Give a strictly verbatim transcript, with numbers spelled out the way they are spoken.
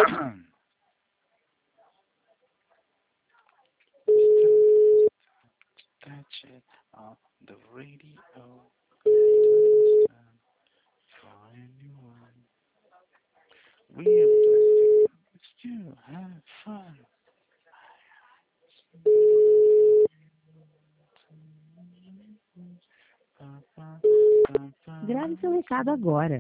Touch it on the radio. Please stand for anyone. We are plastic. Still have fun. Pa, pa, pa, pa. Grave seu recado agora.